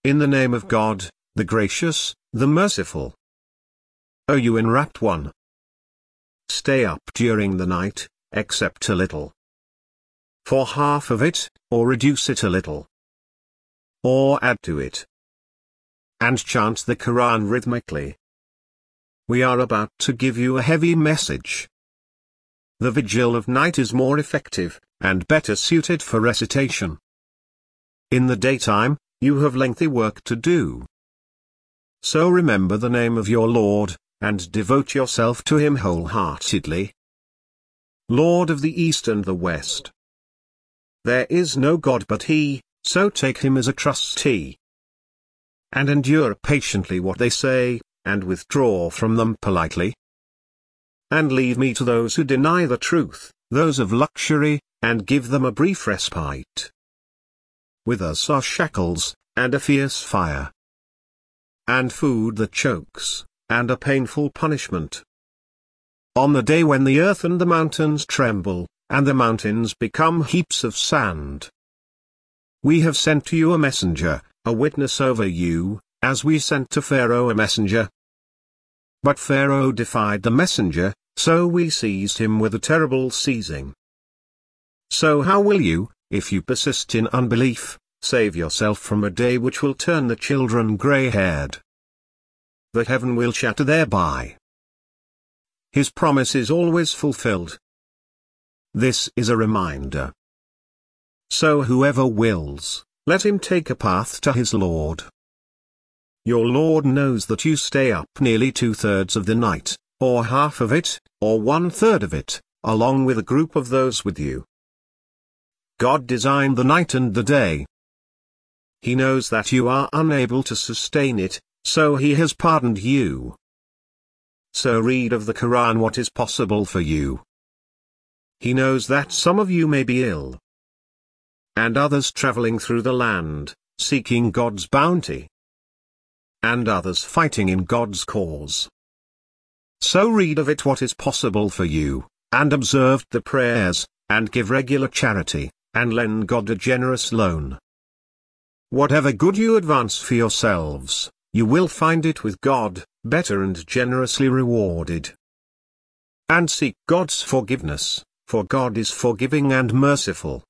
in the name of God, the gracious, the merciful. O you enwrapped one! Stay up during the night, except a little. For half of it, or reduce it a little. Or add to it. And chant the Quran rhythmically. We are about to give you a heavy message. The vigil of night is more effective, and better suited for recitation. In the daytime, you have lengthy work to do. So remember the name of your Lord, and devote yourself to Him wholeheartedly. Lord of the East and the West. There is no God but He, so take Him as a trustee. And endure patiently what they say, and withdraw from them politely. And leave me to those who deny the truth, those of luxury, and give them a brief respite. With us are shackles, and a fierce fire. And food that chokes, and a painful punishment. On the day when the earth and the mountains tremble, and the mountains become heaps of sand. We have sent to you a messenger, a witness over you, as we sent to Pharaoh a messenger. But Pharaoh defied the messenger, so we seized him with a terrible seizing. So how will you, if you persist in unbelief, save yourself from a day which will turn the children grey-haired? The heaven will shatter thereby. His promise is always fulfilled. This is a reminder. So whoever wills, let him take a path to his Lord. Your Lord knows that you stay up nearly 2/3 of the night, or half of it, or 1/3 of it, along with a group of those with you. God designed the night and the day. He knows that you are unable to sustain it, so He has pardoned you. So read of the Quran what is possible for you. He knows that some of you may be ill, and others traveling through the land, seeking God's bounty, and others fighting in God's cause. So read of it what is possible for you, and observe the prayers, and give regular charity, and lend God a generous loan. Whatever good you advance for yourselves, you will find it with God, better and generously rewarded. And seek God's forgiveness, for God is forgiving and merciful.